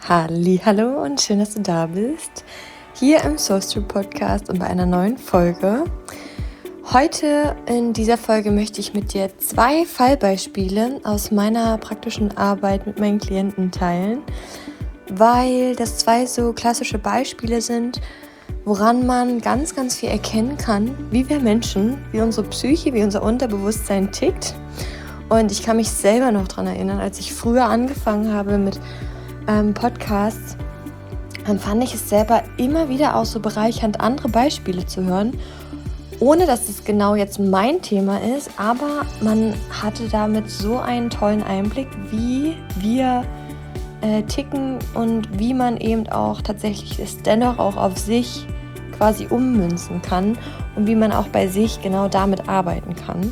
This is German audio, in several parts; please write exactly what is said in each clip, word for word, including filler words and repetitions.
Hallihallo und schön, dass du da bist, hier im Soulstream Podcast und bei einer neuen Folge. Heute in dieser Folge möchte ich mit dir zwei Fallbeispiele aus meiner praktischen Arbeit mit meinen Klienten teilen, weil das zwei so klassische Beispiele sind, woran man ganz, ganz viel erkennen kann, wie wir Menschen, wie unsere Psyche, wie unser Unterbewusstsein tickt. Und ich kann mich selber noch daran erinnern, als ich früher angefangen habe mit ähm, Podcasts, dann fand ich es selber immer wieder auch so bereichernd, andere Beispiele zu hören, ohne dass es genau jetzt mein Thema ist, aber man hatte damit so einen tollen Einblick, wie wir äh, ticken und wie man eben auch tatsächlich es dennoch auch auf sich quasi ummünzen kann und wie man auch bei sich genau damit arbeiten kann.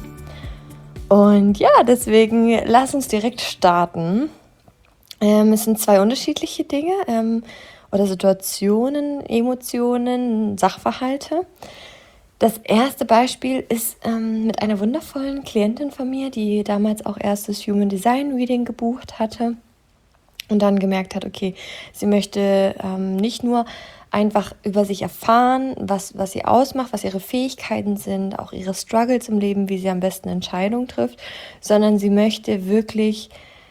Und ja, deswegen lass uns direkt starten. Ähm, es sind zwei unterschiedliche Dinge ähm, oder Situationen, Emotionen, Sachverhalte. Das erste Beispiel ist ähm, mit einer wundervollen Klientin von mir, die damals auch erst das Human Design Reading gebucht hatte und dann gemerkt hat, okay, sie möchte ähm, nicht nur einfach über sich erfahren, was, was sie ausmacht, was ihre Fähigkeiten sind, auch ihre Struggles im Leben, wie sie am besten Entscheidungen trifft, sondern sie möchte wirklich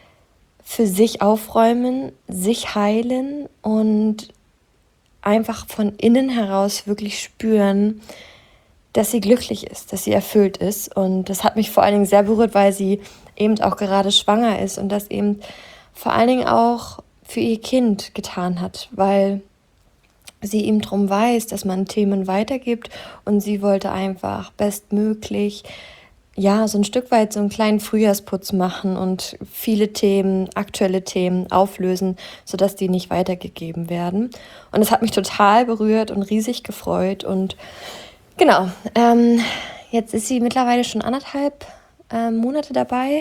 für sich aufräumen, sich heilen und einfach von innen heraus wirklich spüren, dass sie glücklich ist, dass sie erfüllt ist. Und das hat mich vor allen Dingen sehr berührt, weil sie eben auch gerade schwanger ist und das eben vor allen Dingen auch für ihr Kind getan hat, weil sie eben darum weiß, dass man Themen weitergibt und sie wollte einfach bestmöglich ja, so ein Stück weit so einen kleinen Frühjahrsputz machen und viele Themen, aktuelle Themen auflösen, sodass die nicht weitergegeben werden. Und es hat mich total berührt und riesig gefreut. Und genau, ähm, jetzt ist sie mittlerweile schon anderthalb äh, Monate dabei.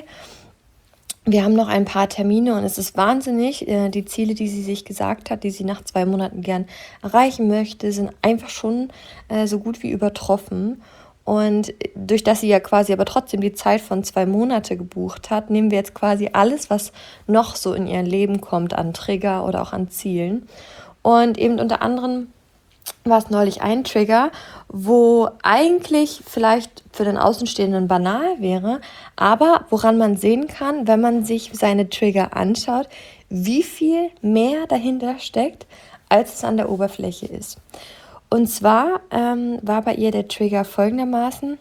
Wir haben noch ein paar Termine und es ist wahnsinnig. Äh, die Ziele, die sie sich gesagt hat, die sie nach zwei Monaten gern erreichen möchte, sind einfach schon äh, so gut wie übertroffen. Und durch das sie ja quasi aber trotzdem die Zeit von zwei Monate gebucht hat, nehmen wir jetzt quasi alles, was noch so in ihr Leben kommt, an Trigger oder auch an Zielen. Und eben unter anderem war es neulich ein Trigger, wo eigentlich vielleicht für den Außenstehenden banal wäre, aber woran man sehen kann, wenn man sich seine Trigger anschaut, wie viel mehr dahinter steckt, als es an der Oberfläche ist. Und zwar ähm, war bei ihr der Trigger folgendermaßen: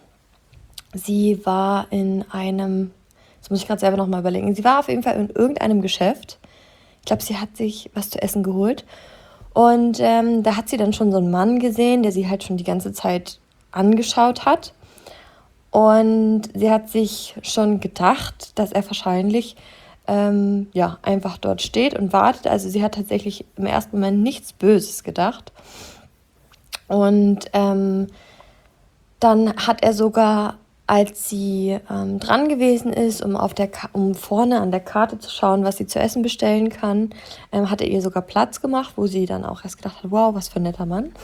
Sie war in einem, jetzt muss ich gerade selber nochmal überlegen, sie war auf jeden Fall in irgendeinem Geschäft. Ich glaube, sie hat sich was zu essen geholt. Und ähm, da hat sie dann schon so einen Mann gesehen, der sie halt schon die ganze Zeit angeschaut hat. Und sie hat sich schon gedacht, dass er wahrscheinlich ähm, ja, einfach dort steht und wartet. Also sie hat tatsächlich im ersten Moment nichts Böses gedacht. Und ähm, dann hat er sogar, als sie ähm, dran gewesen ist, um, auf der Ka- um vorne an der Karte zu schauen, was sie zu essen bestellen kann, ähm, hat er ihr sogar Platz gemacht, wo sie dann auch erst gedacht hat, wow, was für ein netter Mann.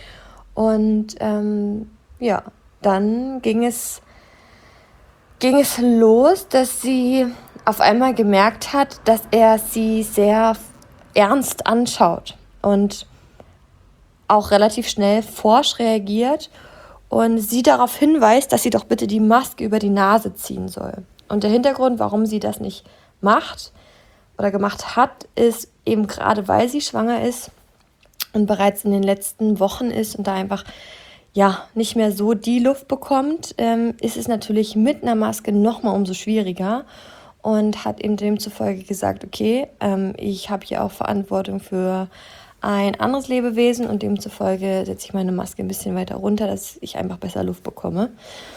Und ähm, ja, dann ging es, ging es los, dass sie auf einmal gemerkt hat, dass er sie sehr ernst anschaut und auch relativ schnell forsch reagiert und sie darauf hinweist, dass sie doch bitte die Maske über die Nase ziehen soll. Und der Hintergrund, warum sie das nicht macht oder gemacht hat, ist eben gerade, weil sie schwanger ist und bereits in den letzten Wochen ist und da einfach ja nicht mehr so die Luft bekommt, ähm, ist es natürlich mit einer Maske nochmal umso schwieriger und hat eben demzufolge gesagt, okay, ähm, ich habe hier auch Verantwortung für ein anderes Lebewesen und demzufolge setze ich meine Maske ein bisschen weiter runter, dass ich einfach besser Luft bekomme.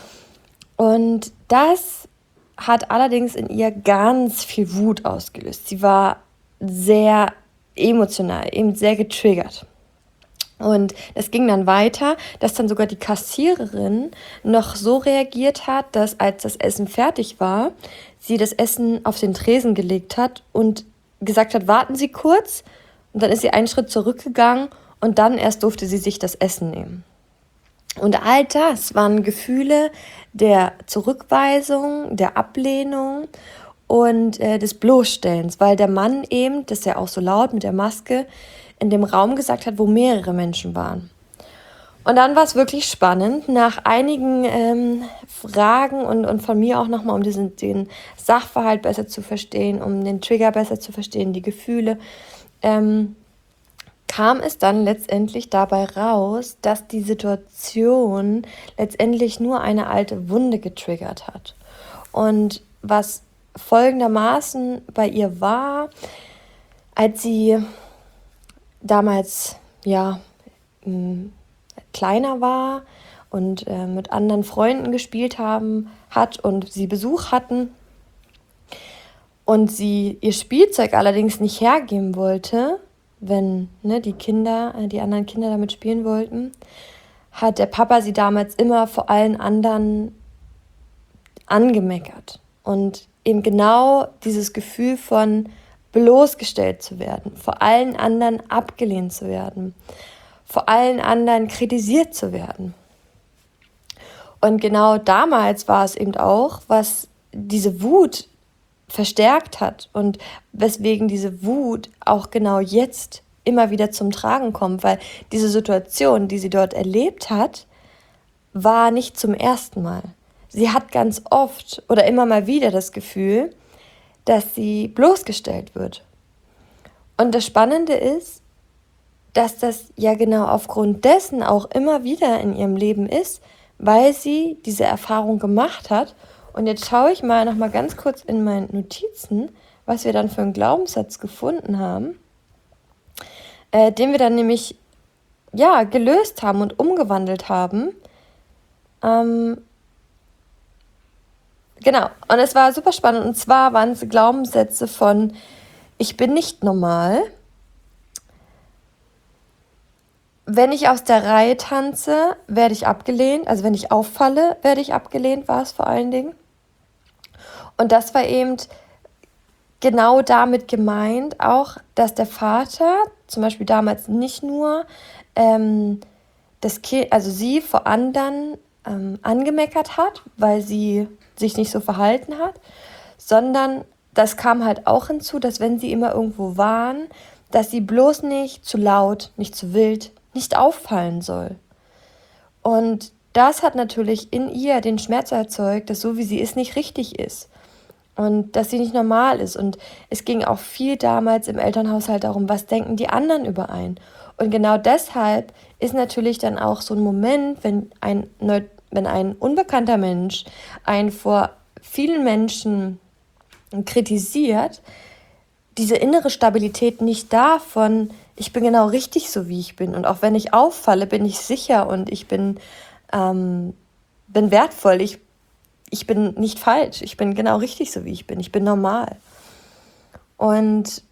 Und das hat allerdings in ihr ganz viel Wut ausgelöst. Sie war sehr emotional, eben sehr getriggert. Und es ging dann weiter, dass dann sogar die Kassiererin noch so reagiert hat, dass als das Essen fertig war, sie das Essen auf den Tresen gelegt hat und gesagt hat, warten Sie kurz. Und dann ist sie einen Schritt zurückgegangen und dann erst durfte sie sich das Essen nehmen. Und all das waren Gefühle der Zurückweisung, der Ablehnung und äh, des Bloßstellens, weil der Mann eben, das ist ja auch so laut mit der Maske, in dem Raum gesagt hat, wo mehrere Menschen waren. Und dann war es wirklich spannend, nach einigen ähm, Fragen und, und von mir auch nochmal, um diesen, den Sachverhalt besser zu verstehen, um den Trigger besser zu verstehen, die Gefühle, ähm, kam es dann letztendlich dabei raus, dass die Situation letztendlich nur eine alte Wunde getriggert hat. Und was folgendermaßen bei ihr war, als sie damals ja m, kleiner war und äh, mit anderen Freunden gespielt haben hat und sie Besuch hatten und sie ihr Spielzeug allerdings nicht hergeben wollte, wenn ne, die Kinder, äh, die anderen Kinder damit spielen wollten, hat der Papa sie damals immer vor allen anderen angemeckert. Und eben genau dieses Gefühl von bloßgestellt zu werden, vor allen anderen abgelehnt zu werden, vor allen anderen kritisiert zu werden. Und genau damals war es eben auch, was diese Wut verstärkt hat und weswegen diese Wut auch genau jetzt immer wieder zum Tragen kommt, weil diese Situation, die sie dort erlebt hat, war nicht zum ersten Mal. Sie hat ganz oft oder immer mal wieder das Gefühl, dass sie bloßgestellt wird. Und das Spannende ist, dass das ja genau aufgrund dessen auch immer wieder in ihrem Leben ist, weil sie diese Erfahrung gemacht hat. Und jetzt schaue ich mal noch mal ganz kurz in meinen Notizen, was wir dann für einen Glaubenssatz gefunden haben, äh, den wir dann nämlich ja gelöst haben und umgewandelt haben. Ähm, genau, und es war super spannend. Und zwar waren es Glaubenssätze von: Ich bin nicht normal. Wenn ich aus der Reihe tanze, werde ich abgelehnt. Also wenn ich auffalle, werde ich abgelehnt, war es vor allen Dingen. Und das war eben genau damit gemeint, auch, dass der Vater zum Beispiel damals nicht nur ähm, das Kind, also sie vor anderen ähm, angemeckert hat, weil sie sich nicht so verhalten hat, sondern das kam halt auch hinzu, dass wenn sie immer irgendwo waren, dass sie bloß nicht zu laut, nicht zu wild, nicht auffallen soll. Und das hat natürlich in ihr den Schmerz erzeugt, dass so wie sie ist, nicht richtig ist. Und dass sie nicht normal ist. Und es ging auch viel damals im Elternhaushalt darum, was denken die anderen über einen. Und genau deshalb ist natürlich dann auch so ein Moment, wenn ein, wenn ein unbekannter Mensch einen vor vielen Menschen kritisiert, diese innere Stabilität nicht da von, ich bin genau richtig so, wie ich bin. Und auch wenn ich auffalle, bin ich sicher und ich bin, ähm, bin wertvoll. Ich Ich bin nicht falsch, ich bin genau richtig so, wie ich bin. Ich bin normal. Und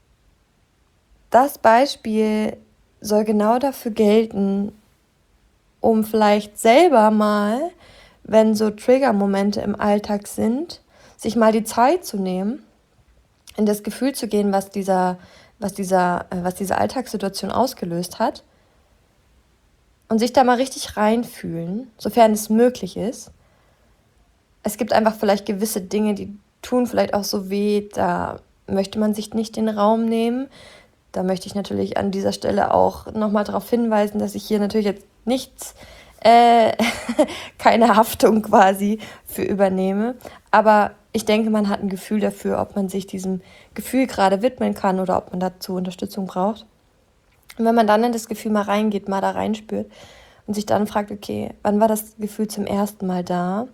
das Beispiel soll genau dafür gelten, um vielleicht selber mal, wenn so Trigger-Momente im Alltag sind, sich mal die Zeit zu nehmen, in das Gefühl zu gehen, was dieser, was dieser, was diese Alltagssituation ausgelöst hat und sich da mal richtig reinfühlen, sofern es möglich ist. Es gibt einfach vielleicht gewisse Dinge, die tun vielleicht auch so weh, da möchte man sich nicht den Raum nehmen. Da möchte ich natürlich an dieser Stelle auch nochmal darauf hinweisen, dass ich hier natürlich jetzt nichts, äh, keine Haftung quasi für übernehme. Aber ich denke, man hat ein Gefühl dafür, ob man sich diesem Gefühl gerade widmen kann oder ob man dazu Unterstützung braucht. Und wenn man dann in das Gefühl mal reingeht, mal da reinspürt und sich dann fragt, okay, wann war das Gefühl zum ersten Mal da?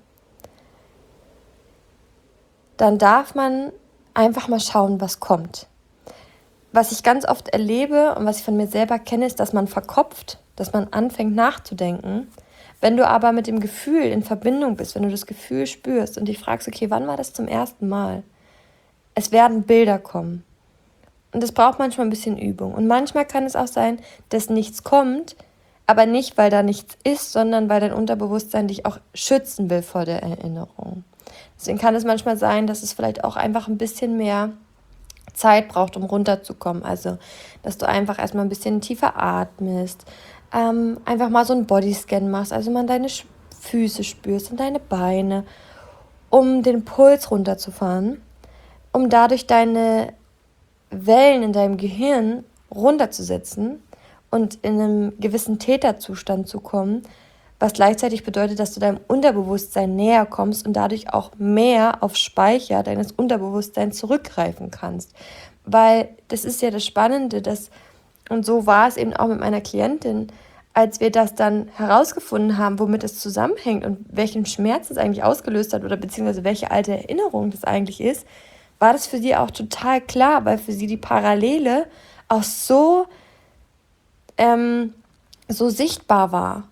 Dann darf man einfach mal schauen, was kommt. Was ich ganz oft erlebe und was ich von mir selber kenne, ist, dass man verkopft, dass man anfängt nachzudenken. Wenn du aber mit dem Gefühl in Verbindung bist, wenn du das Gefühl spürst und dich fragst, okay, wann war das zum ersten Mal? Es werden Bilder kommen. Und das braucht manchmal ein bisschen Übung. Und manchmal kann es auch sein, dass nichts kommt, aber nicht, weil da nichts ist, sondern weil dein Unterbewusstsein dich auch schützen will vor der Erinnerung. Deswegen kann es manchmal sein, dass es vielleicht auch einfach ein bisschen mehr Zeit braucht, um runterzukommen. Also, dass du einfach erstmal ein bisschen tiefer atmest, ähm, einfach mal so einen Bodyscan machst, also mal deine Füße spürst und deine Beine, um den Puls runterzufahren. um dadurch deine Wellen in deinem Gehirn runterzusetzen und in einem gewissen Täterzustand zu kommen, was gleichzeitig bedeutet, dass du deinem Unterbewusstsein näher kommst und dadurch auch mehr auf Speicher deines Unterbewusstseins zurückgreifen kannst. Weil das ist ja das Spannende, dass, und so war es eben auch mit meiner Klientin, als wir das dann herausgefunden haben, womit es zusammenhängt und welchen Schmerz es eigentlich ausgelöst hat oder beziehungsweise welche alte Erinnerung das eigentlich ist, war das für sie auch total klar, weil für sie die Parallele auch so, ähm, so sichtbar war.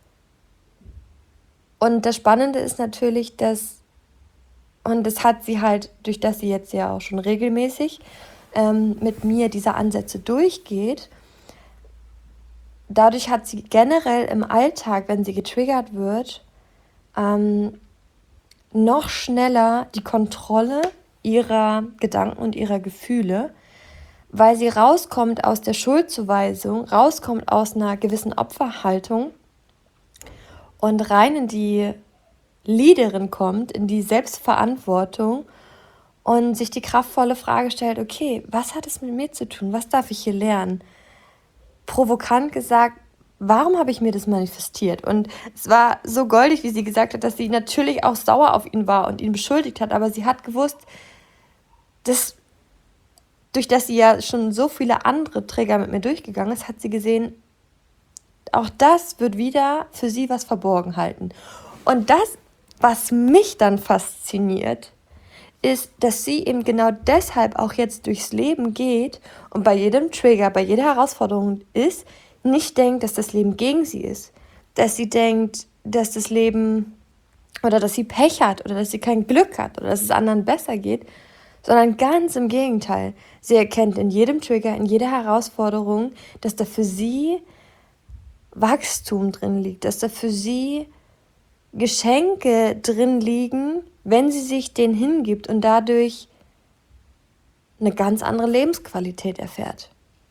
Und das Spannende ist natürlich, dass, und das hat sie halt, durch das sie jetzt ja auch schon regelmäßig ähm, mit mir diese Ansätze durchgeht, dadurch hat sie generell im Alltag, wenn sie getriggert wird, ähm, noch schneller die Kontrolle ihrer Gedanken und ihrer Gefühle, weil sie rauskommt aus der Schuldzuweisung, rauskommt aus einer gewissen Opferhaltung und rein in die Leaderin kommt, in die Selbstverantwortung und sich die kraftvolle Frage stellt, okay, was hat es mit mir zu tun? Was darf ich hier lernen? Provokant gesagt, warum habe ich mir das manifestiert? Und es war so goldig, wie sie gesagt hat, dass sie natürlich auch sauer auf ihn war und ihn beschuldigt hat, aber sie hat gewusst, dass durch das sie ja schon so viele andere Trigger mit mir durchgegangen ist, hat sie gesehen, auch das wird wieder für sie was verborgen halten. Und das, was mich dann fasziniert, ist, dass sie eben genau deshalb auch jetzt durchs Leben geht und bei jedem Trigger, bei jeder Herausforderung ist, nicht denkt, dass das Leben gegen sie ist. Dass sie denkt, dass das Leben oder dass sie Pech hat oder dass sie kein Glück hat oder dass es anderen besser geht, sondern ganz im Gegenteil. Sie erkennt in jedem Trigger, in jeder Herausforderung, dass da für sie Wachstum drin liegt, dass da für sie Geschenke drin liegen, wenn sie sich denen hingibt und dadurch eine ganz andere Lebensqualität erfährt.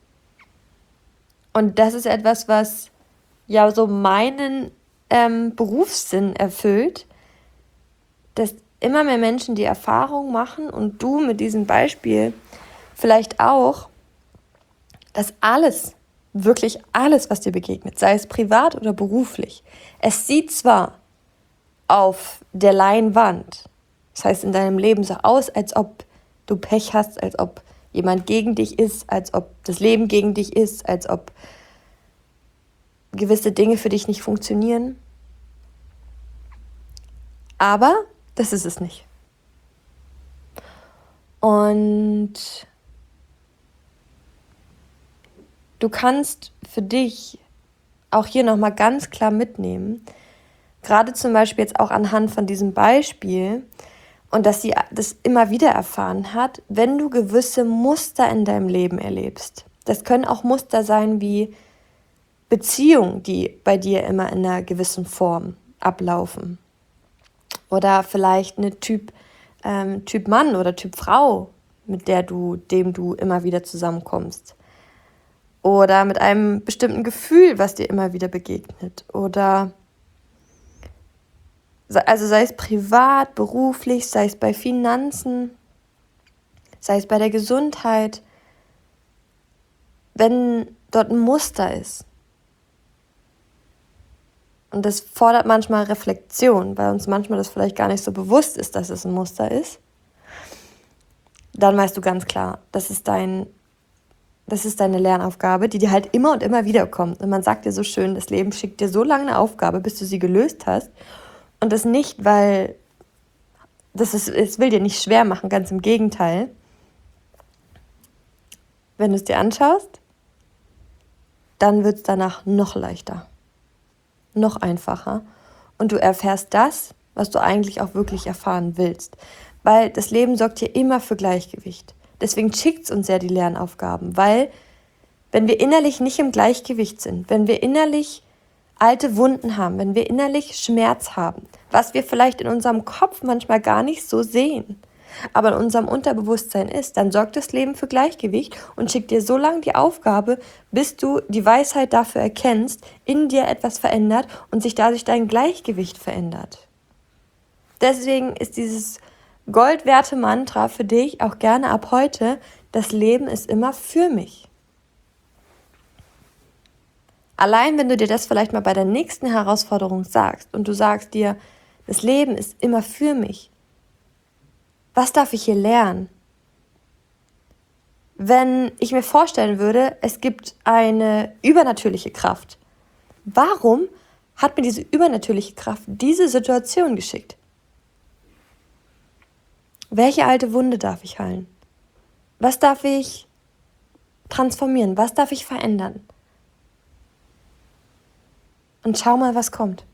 Und das ist etwas, was ja so meinen ähm, Berufssinn erfüllt, dass immer mehr Menschen die Erfahrung machen und du mit diesem Beispiel vielleicht auch, dass alles, wirklich alles, was dir begegnet, sei es privat oder beruflich, es sieht zwar auf der Leinwand, das heißt in deinem Leben so aus, als ob du Pech hast, als ob jemand gegen dich ist, als ob das Leben gegen dich ist, als ob gewisse Dinge für dich nicht funktionieren. Aber das ist es nicht. Und du kannst für dich auch hier nochmal ganz klar mitnehmen, gerade zum Beispiel jetzt auch anhand von diesem Beispiel und dass sie das immer wieder erfahren hat, wenn du gewisse Muster in deinem Leben erlebst. Das können auch Muster sein wie Beziehungen, die bei dir immer in einer gewissen Form ablaufen. Oder vielleicht eine Typ, ähm, Typ Mann oder Typ Frau, mit der du, dem du immer wieder zusammenkommst. Oder mit einem bestimmten Gefühl, was dir immer wieder begegnet. Oder also sei es privat, beruflich, sei es bei Finanzen, sei es bei der Gesundheit, wenn dort ein Muster ist. Und das fordert manchmal Reflexion, weil uns manchmal das vielleicht gar nicht so bewusst ist, dass es ein Muster ist. Dann weißt du ganz klar, das ist dein, das ist deine Lernaufgabe, die dir halt immer und immer wieder kommt. Und man sagt dir so schön, das Leben schickt dir so lange eine Aufgabe, bis du sie gelöst hast. Und das nicht, weil das ist, es will dir nicht schwer machen, ganz im Gegenteil. Wenn du es dir anschaust, dann wird es danach noch leichter, noch einfacher. Und du erfährst das, was du eigentlich auch wirklich erfahren willst. Weil das Leben sorgt hier immer für Gleichgewicht. Deswegen schickt es uns ja die Lernaufgaben. Weil wenn wir innerlich nicht im Gleichgewicht sind, wenn wir innerlich alte Wunden haben, wenn wir innerlich Schmerz haben, was wir vielleicht in unserem Kopf manchmal gar nicht so sehen, aber in unserem Unterbewusstsein ist, dann sorgt das Leben für Gleichgewicht und schickt dir so lange die Aufgabe, bis du die Weisheit dafür erkennst, in dir etwas verändert und sich dadurch dein Gleichgewicht verändert. Deswegen ist dieses Goldwerte Mantra für dich, auch gerne ab heute: Das Leben ist immer für mich. Allein wenn du dir das vielleicht mal bei der nächsten Herausforderung sagst und du sagst dir, das Leben ist immer für mich. Was darf ich hier lernen? Wenn ich mir vorstellen würde, es gibt eine übernatürliche Kraft, warum hat mir diese übernatürliche Kraft diese Situation geschickt? Welche alte Wunde darf ich heilen? Was darf ich transformieren? Was darf ich verändern? Und schau mal, was kommt.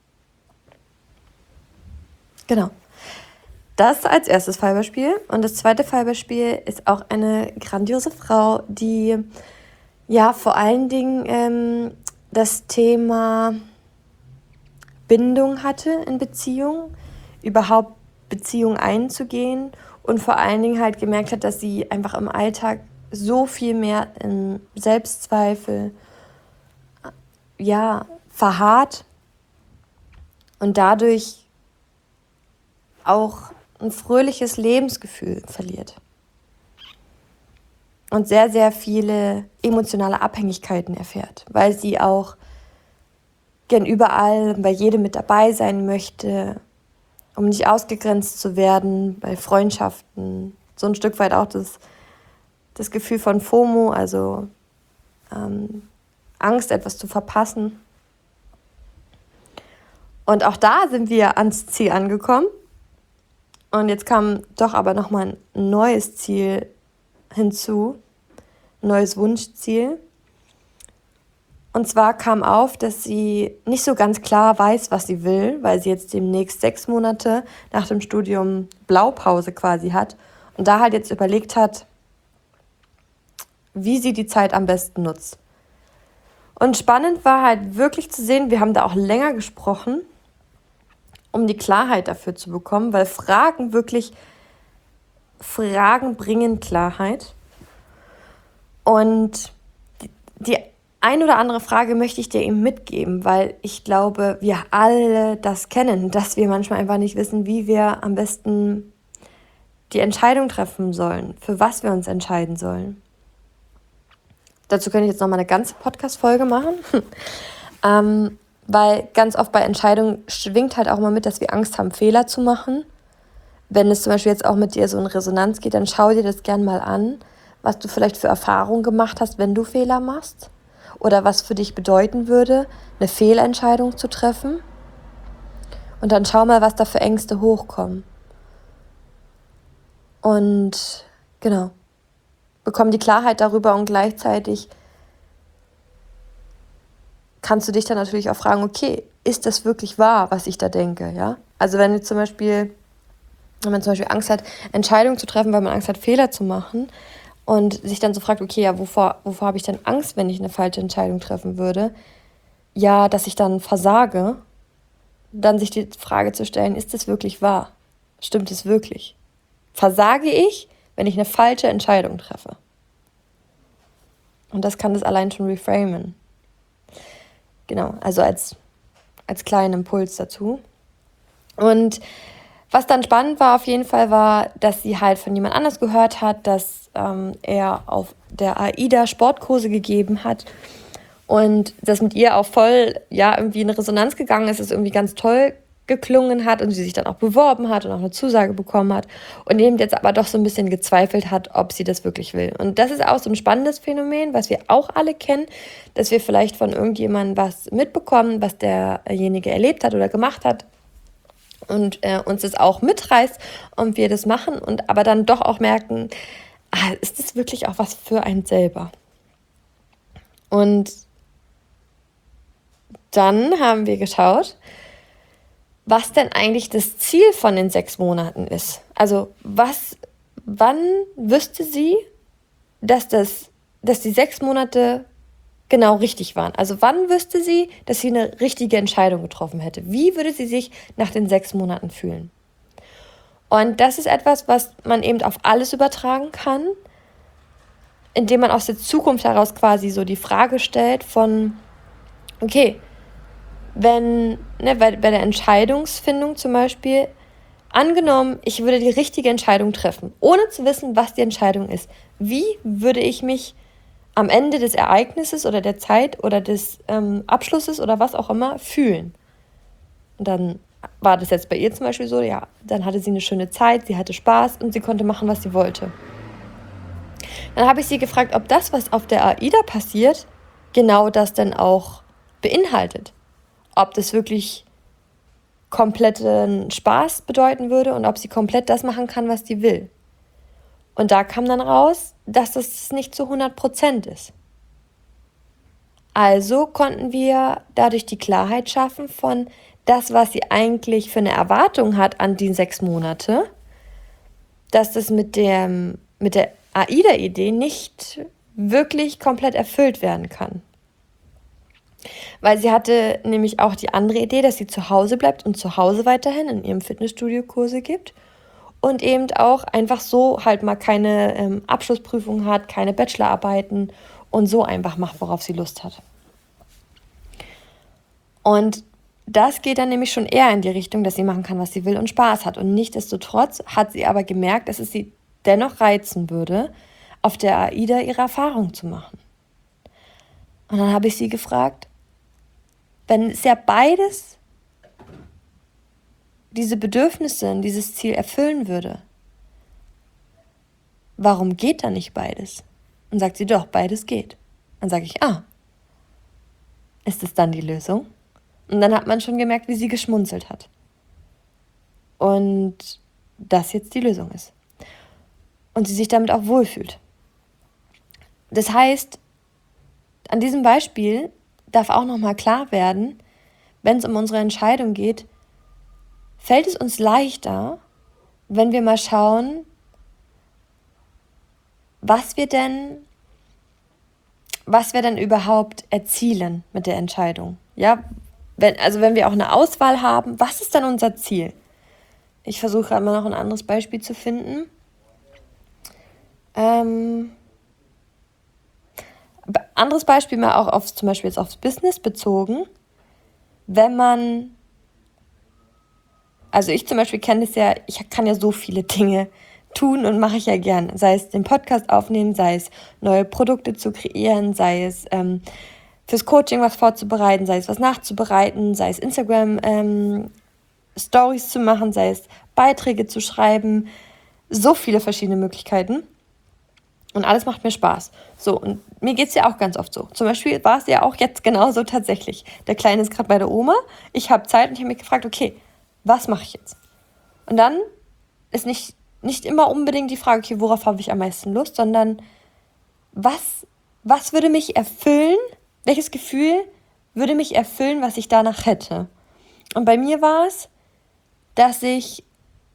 Genau. Das als erstes Fallbeispiel. Und das zweite Fallbeispiel ist auch eine grandiose Frau, die ja vor allen Dingen ähm, das Thema Bindung hatte in Beziehungen, überhaupt Beziehungen einzugehen und vor allen Dingen halt gemerkt hat, dass sie einfach im Alltag so viel mehr in Selbstzweifel ja, verharrt und dadurch auch ein fröhliches Lebensgefühl verliert. Und sehr, sehr viele emotionale Abhängigkeiten erfährt, weil sie auch gern überall bei jedem mit dabei sein möchte, um nicht ausgegrenzt zu werden bei Freundschaften. So ein Stück weit auch das, das Gefühl von FOMO, also ähm, Angst, etwas zu verpassen. Und auch da sind wir ans Ziel angekommen. Und jetzt kam doch aber nochmal ein neues Ziel hinzu, ein neues Wunschziel. Und zwar kam auf, dass sie nicht so ganz klar weiß, was sie will, weil sie jetzt demnächst sechs Monate nach dem Studium Blaupause quasi hat und da halt jetzt überlegt hat, wie sie die Zeit am besten nutzt. Und spannend war halt wirklich zu sehen, wir haben da auch länger gesprochen, um die Klarheit dafür zu bekommen, weil Fragen wirklich, Fragen bringen Klarheit. Und die, die ein oder andere Frage möchte ich dir eben mitgeben, weil ich glaube, wir alle das kennen, dass wir manchmal einfach nicht wissen, wie wir am besten die Entscheidung treffen sollen, für was wir uns entscheiden sollen. Dazu könnte ich jetzt nochmal eine ganze Podcast-Folge machen, ähm, weil ganz oft bei Entscheidungen schwingt halt auch mal mit, dass wir Angst haben, Fehler zu machen. Wenn es zum Beispiel jetzt auch mit dir so in Resonanz geht, dann schau dir das gern mal an, was du vielleicht für Erfahrungen gemacht hast, wenn du Fehler machst. Oder was für dich bedeuten würde, eine Fehlentscheidung zu treffen. Und dann schau mal, was da für Ängste hochkommen. Und genau, bekomm die Klarheit darüber und gleichzeitig kannst du dich dann natürlich auch fragen, okay, ist das wirklich wahr, was ich da denke? Ja? Also wenn du zum Beispiel, wenn man zum Beispiel Angst hat, Entscheidungen zu treffen, weil man Angst hat, Fehler zu machen, und sich dann so fragt, okay, ja, wovor, wovor habe ich denn Angst, wenn ich eine falsche Entscheidung treffen würde? Ja, dass ich dann versage. Dann sich die Frage zu stellen, ist das wirklich wahr? Stimmt es wirklich? Versage ich, wenn ich eine falsche Entscheidung treffe? Und das kann das allein schon reframen. Genau, also als, als kleinen Impuls dazu. Und was dann spannend war auf jeden Fall war, dass sie halt von jemand anders gehört hat, dass ähm, er auf der AIDA Sportkurse gegeben hat und das mit ihr auch voll ja irgendwie in Resonanz gegangen ist, es irgendwie ganz toll geklungen hat und sie sich dann auch beworben hat und auch eine Zusage bekommen hat und eben jetzt aber doch so ein bisschen gezweifelt hat, ob sie das wirklich will. Und das ist auch so ein spannendes Phänomen, was wir auch alle kennen, dass wir vielleicht von irgendjemandem was mitbekommen, was derjenige erlebt hat oder gemacht hat, und äh, uns das auch mitreißt und wir das machen und aber dann doch auch merken, ah, ist das wirklich auch was für einen selber? Und dann haben wir geschaut, was denn eigentlich das Ziel von den sechs Monaten ist. Also was, wann wüsste sie, dass, das, dass die sechs Monate genau richtig waren. Also wann wüsste sie, dass sie eine richtige Entscheidung getroffen hätte? Wie würde sie sich nach den sechs Monaten fühlen? Und das ist etwas, was man eben auf alles übertragen kann, indem man aus der Zukunft heraus quasi so die Frage stellt von, okay, wenn, ne, bei, bei der Entscheidungsfindung zum Beispiel, Angenommen, ich würde die richtige Entscheidung treffen, ohne zu wissen, was die Entscheidung ist. Wie würde ich mich am Ende des Ereignisses oder der Zeit oder des ähm, Abschlusses oder was auch immer fühlen? Und dann war das jetzt bei ihr zum Beispiel so, ja, dann hatte sie eine schöne Zeit, sie hatte Spaß und sie konnte machen, was sie wollte. Dann habe ich sie gefragt, ob das, was auf der AIDA passiert, genau das denn auch beinhaltet. Ob das wirklich kompletten Spaß bedeuten würde und ob sie komplett das machen kann, was sie will. Und da kam dann raus, dass das nicht zu hundert Prozent ist. Also konnten wir dadurch die Klarheit schaffen von das, was sie eigentlich für eine Erwartung hat an die sechs Monate, dass das mit, dem, mit der AIDA-Idee nicht wirklich komplett erfüllt werden kann. Weil sie hatte nämlich auch die andere Idee, dass sie zu Hause bleibt und zu Hause weiterhin in ihrem Fitnessstudio Kurse gibt und eben auch einfach so halt mal keine ähm, Abschlussprüfung hat, keine Bachelorarbeiten und so einfach macht, worauf sie Lust hat. Und das geht dann nämlich schon eher in die Richtung, dass sie machen kann, was sie will und Spaß hat. Und nichtsdestotrotz hat sie aber gemerkt, dass es sie dennoch reizen würde, auf der AIDA ihre Erfahrung zu machen. Und dann habe ich sie gefragt, wenn es ja beides diese Bedürfnisse, dieses Ziel erfüllen würde, warum geht dann nicht beides? Und sagt sie, doch, beides geht. Dann sage ich, ah, ist es dann die Lösung? Und dann hat man schon gemerkt, wie sie geschmunzelt hat. Und das jetzt die Lösung ist. Und sie sich damit auch wohlfühlt. Das heißt, an diesem Beispiel darf auch nochmal klar werden, wenn es um unsere Entscheidung geht, fällt es uns leichter, wenn wir mal schauen, was wir denn, was wir denn überhaupt erzielen mit der Entscheidung. Ja, wenn, also wenn wir auch eine Auswahl haben, was ist dann unser Ziel? Ich versuche gerade mal noch ein anderes Beispiel zu finden. Ähm, anderes Beispiel mal auch auf, zum Beispiel jetzt aufs Business bezogen. Wenn man, also ich zum Beispiel kenne es ja, ich kann ja so viele Dinge tun und mache ich ja gern. Sei es den Podcast aufnehmen, sei es neue Produkte zu kreieren, sei es ähm, fürs Coaching was vorzubereiten, sei es was nachzubereiten, sei es Instagram ähm, Stories zu machen, sei es Beiträge zu schreiben. So viele verschiedene Möglichkeiten. Und alles macht mir Spaß. So, und mir geht es ja auch ganz oft so. Zum Beispiel war es ja auch jetzt genauso tatsächlich. Der Kleine ist gerade bei der Oma. Ich habe Zeit und ich habe mich gefragt, okay, was mache ich jetzt? Und dann ist nicht, nicht immer unbedingt die Frage, okay, worauf habe ich am meisten Lust, sondern was, was würde mich erfüllen, welches Gefühl würde mich erfüllen, was ich danach hätte? Und bei mir war es, dass ich,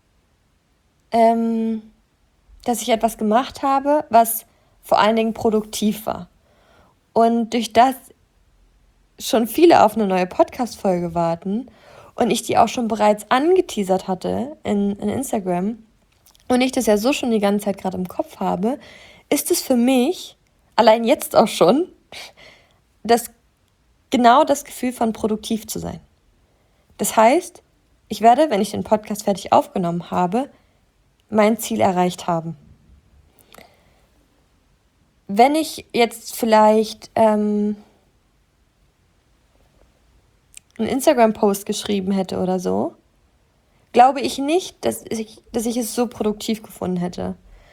ähm, dass ich etwas gemacht habe, was vor allen Dingen produktiv war. Und durch das schon viele auf eine neue Podcast-Folge warten und ich die auch schon bereits angeteasert hatte in, in Instagram und ich das ja so schon die ganze Zeit gerade im Kopf habe, ist es für mich, allein jetzt auch schon, das, genau das Gefühl von produktiv zu sein. Das heißt, ich werde, wenn ich den Podcast fertig aufgenommen habe, mein Ziel erreicht haben. Wenn ich jetzt vielleicht ähm, einen Instagram-Post geschrieben hätte oder so, glaube ich nicht, dass ich, dass ich es so produktiv gefunden hätte.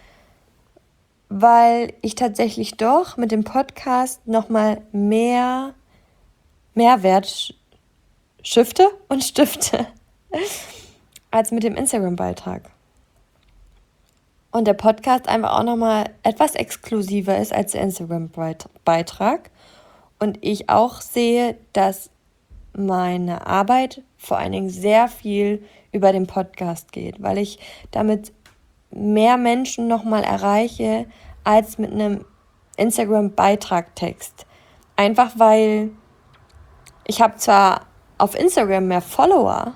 Weil ich tatsächlich doch mit dem Podcast nochmal mehr Mehrwert schifte und stifte als mit dem Instagram-Beitrag. Und der Podcast einfach auch nochmal etwas exklusiver ist als der Instagram-Beitrag. Und ich auch sehe, dass meine Arbeit vor allen Dingen sehr viel über den Podcast geht, weil ich damit mehr Menschen nochmal erreiche als mit einem Instagram-Beitrag-Text. Einfach weil ich habe zwar auf Instagram mehr Follower,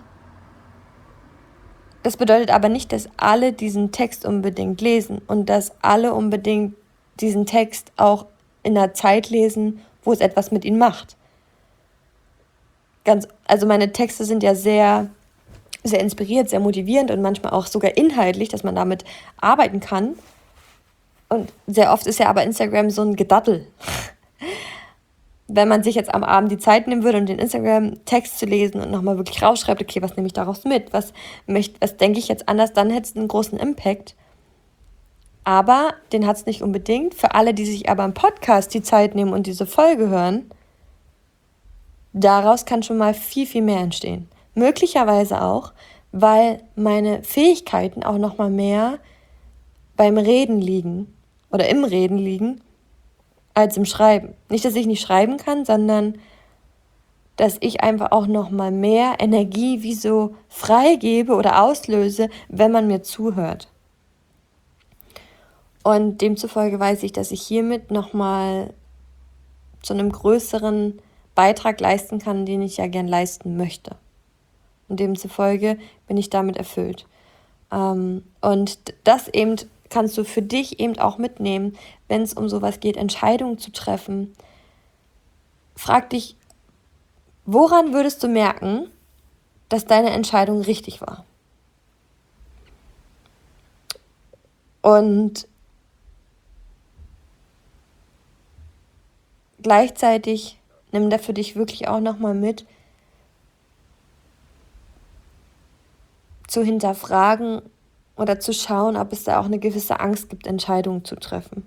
das bedeutet aber nicht, dass alle diesen Text unbedingt lesen und dass alle unbedingt diesen Text auch in einer Zeit lesen, wo es etwas mit ihnen macht. Ganz, also meine Texte sind ja sehr sehr inspiriert, sehr motivierend und manchmal auch sogar inhaltlich, dass man damit arbeiten kann. Und sehr oft ist ja aber Instagram so ein Gedattel. Wenn man sich jetzt am Abend die Zeit nehmen würde, um den Instagram-Text zu lesen und nochmal wirklich rausschreibt, okay, was nehme ich daraus mit, was, möcht, was denke ich jetzt anders, dann hätte es einen großen Impact. Aber den hat es nicht unbedingt. Für alle, die sich aber im Podcast die Zeit nehmen und diese Folge hören, daraus kann schon mal viel, viel mehr entstehen. Möglicherweise auch, weil meine Fähigkeiten auch nochmal mehr beim Reden liegen oder im Reden liegen, als im Schreiben. Nicht, dass ich nicht schreiben kann, sondern dass ich einfach auch nochmal mehr Energie wie so freigebe oder auslöse, wenn man mir zuhört. Und demzufolge weiß ich, dass ich hiermit nochmal zu einem größeren Beitrag leisten kann, den ich ja gern leisten möchte. Und demzufolge bin ich damit erfüllt. Ähm, und das eben kannst du für dich eben auch mitnehmen, wenn es um sowas geht, Entscheidungen zu treffen. Frag dich, woran würdest du merken, dass deine Entscheidung richtig war? Und gleichzeitig nimm da für dich wirklich auch nochmal mit, zu hinterfragen oder zu schauen, ob es da auch eine gewisse Angst gibt, Entscheidungen zu treffen.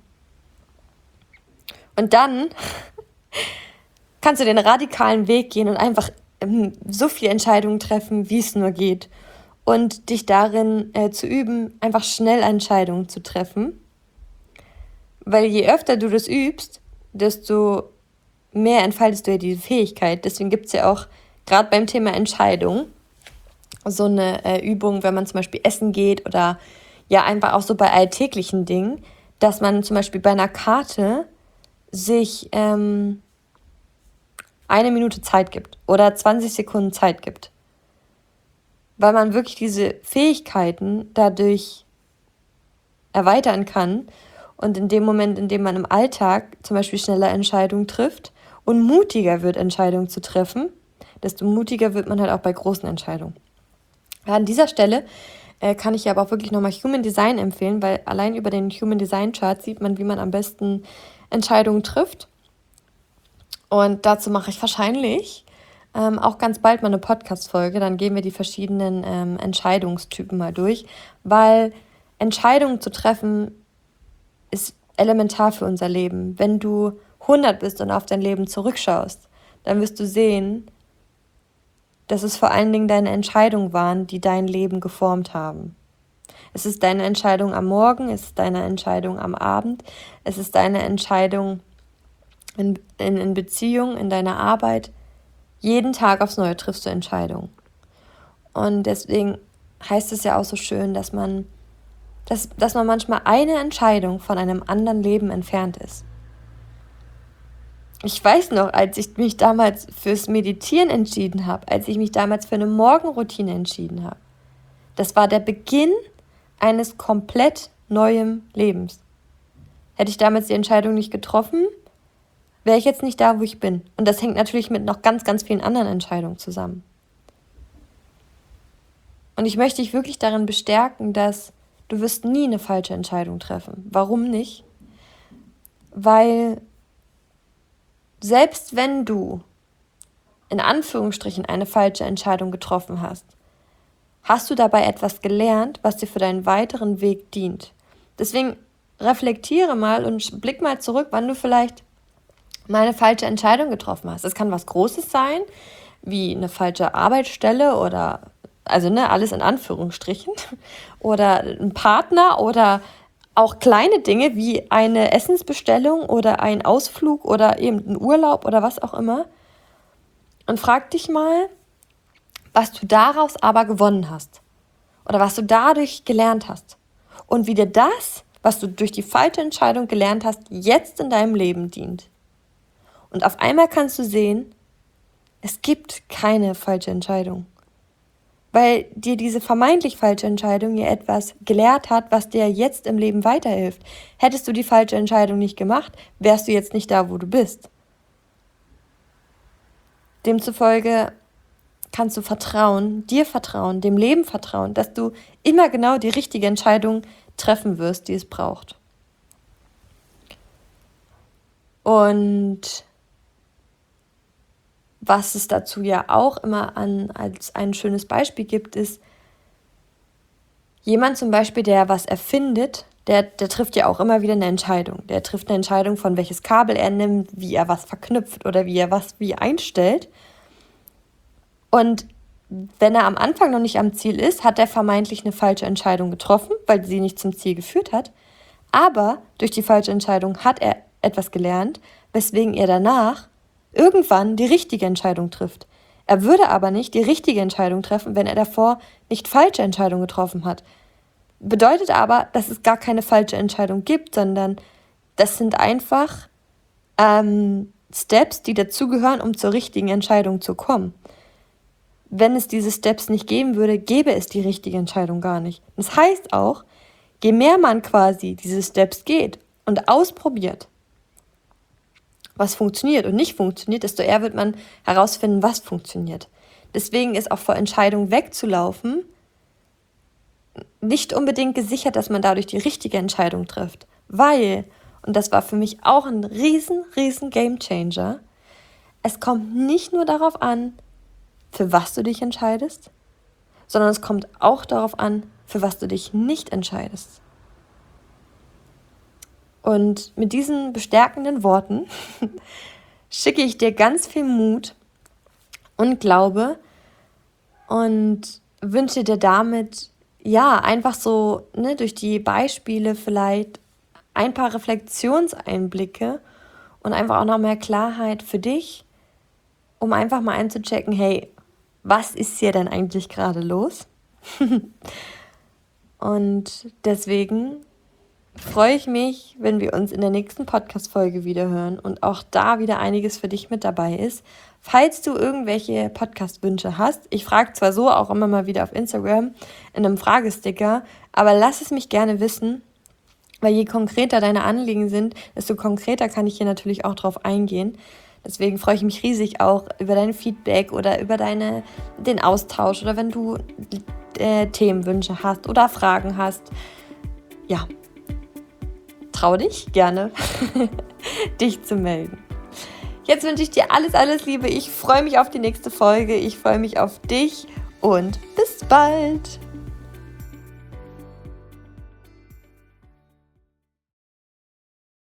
Und dann kannst du den radikalen Weg gehen und einfach so viele Entscheidungen treffen, wie es nur geht. Und dich darin äh, zu üben, einfach schnell Entscheidungen zu treffen. Weil je öfter du das übst, desto mehr entfaltest du ja diese Fähigkeit. Deswegen gibt es ja auch gerade beim Thema Entscheidung so eine äh, Übung, wenn man zum Beispiel essen geht oder ja einfach auch so bei alltäglichen Dingen, dass man zum Beispiel bei einer Karte sich ähm, eine Minute Zeit gibt oder zwanzig Sekunden Zeit gibt. Weil man wirklich diese Fähigkeiten dadurch erweitern kann und in dem Moment, in dem man im Alltag zum Beispiel schneller Entscheidungen trifft und mutiger wird, Entscheidungen zu treffen, desto mutiger wird man halt auch bei großen Entscheidungen. Ja, an dieser Stelle äh, kann ich aber auch wirklich nochmal Human Design empfehlen, weil allein über den Human Design Chart sieht man, wie man am besten Entscheidungen trifft. Und dazu mache ich wahrscheinlich ähm, auch ganz bald mal eine Podcast-Folge. Dann gehen wir die verschiedenen ähm, Entscheidungstypen mal durch, weil Entscheidungen zu treffen ist elementar für unser Leben. Wenn du hundert bist und auf dein Leben zurückschaust, dann wirst du sehen, dass es vor allen Dingen deine Entscheidungen waren, die dein Leben geformt haben. Es ist deine Entscheidung am Morgen, es ist deine Entscheidung am Abend, es ist deine Entscheidung in, in, in Beziehung, in deiner Arbeit. Jeden Tag aufs Neue triffst du Entscheidungen. Und deswegen heißt es ja auch so schön, dass man, dass, dass man manchmal eine Entscheidung von einem anderen Leben entfernt ist. Ich weiß noch, als ich mich damals fürs Meditieren entschieden habe, als ich mich damals für eine Morgenroutine entschieden habe, das war der Beginn eines komplett neuen Lebens. Hätte ich damals die Entscheidung nicht getroffen, wäre ich jetzt nicht da, wo ich bin. Und das hängt natürlich mit noch ganz, ganz vielen anderen Entscheidungen zusammen. Und ich möchte dich wirklich darin bestärken, dass du wirst nie eine falsche Entscheidung treffen. Warum nicht? Weil selbst wenn du in Anführungsstrichen eine falsche Entscheidung getroffen hast, hast du dabei etwas gelernt, was dir für deinen weiteren Weg dient. Deswegen reflektiere mal und blick mal zurück, wann du vielleicht mal eine falsche Entscheidung getroffen hast. Es kann was Großes sein, wie eine falsche Arbeitsstelle oder, also ne, alles in Anführungsstrichen, oder ein Partner oder auch kleine Dinge wie eine Essensbestellung oder ein Ausflug oder eben ein Urlaub oder was auch immer. Und frag dich mal, was du daraus aber gewonnen hast oder was du dadurch gelernt hast und wie dir das, was du durch die falsche Entscheidung gelernt hast, jetzt in deinem Leben dient. Und auf einmal kannst du sehen, es gibt keine falsche Entscheidung, weil dir diese vermeintlich falsche Entscheidung ja etwas gelehrt hat, was dir jetzt im Leben weiterhilft. Hättest du die falsche Entscheidung nicht gemacht, wärst du jetzt nicht da, wo du bist. Demzufolge kannst du vertrauen, dir vertrauen, dem Leben vertrauen, dass du immer genau die richtige Entscheidung treffen wirst, die es braucht. Und was es dazu ja auch immer an, als ein schönes Beispiel gibt, ist, jemand zum Beispiel, der was erfindet, der, der trifft ja auch immer wieder eine Entscheidung. Der trifft eine Entscheidung von welches Kabel er nimmt, wie er was verknüpft oder wie er was wie einstellt. Und wenn er am Anfang noch nicht am Ziel ist, hat er vermeintlich eine falsche Entscheidung getroffen, weil sie nicht zum Ziel geführt hat. Aber durch die falsche Entscheidung hat er etwas gelernt, weswegen er danach irgendwann die richtige Entscheidung trifft. Er würde aber nicht die richtige Entscheidung treffen, wenn er davor nicht falsche Entscheidungen getroffen hat. Bedeutet aber, dass es gar keine falsche Entscheidung gibt, sondern das sind einfach ähm, Steps, die dazugehören, um zur richtigen Entscheidung zu kommen. Wenn es diese Steps nicht geben würde, gäbe es die richtige Entscheidung gar nicht. Das heißt auch, je mehr man quasi diese Steps geht und ausprobiert, was funktioniert und nicht funktioniert, desto eher wird man herausfinden, was funktioniert. Deswegen ist auch vor Entscheidungen wegzulaufen nicht unbedingt gesichert, dass man dadurch die richtige Entscheidung trifft. Weil, und das war für mich auch ein riesen, riesen Gamechanger, es kommt nicht nur darauf an, für was du dich entscheidest, sondern es kommt auch darauf an, für was du dich nicht entscheidest. Und mit diesen bestärkenden Worten schicke ich dir ganz viel Mut und Glaube und wünsche dir damit, ja, einfach so, ne, durch die Beispiele vielleicht ein paar Reflexionseinblicke und einfach auch noch mehr Klarheit für dich, um einfach mal einzuchecken, hey, was ist hier denn eigentlich gerade los? Und deswegen freue ich mich, wenn wir uns in der nächsten Podcast-Folge wieder hören und auch da wieder einiges für dich mit dabei ist. Falls du irgendwelche Podcast-Wünsche hast, ich frage zwar so auch immer mal wieder auf Instagram in einem Fragesticker, aber lass es mich gerne wissen, weil je konkreter deine Anliegen sind, desto konkreter kann ich hier natürlich auch drauf eingehen. Deswegen freue ich mich riesig auch über dein Feedback oder über deine, den Austausch oder wenn du äh, Themenwünsche hast oder Fragen hast. Ja, trau dich gerne, dich zu melden. Jetzt wünsche ich dir alles, alles Liebe. Ich freue mich auf die nächste Folge. Ich freue mich auf dich und bis bald.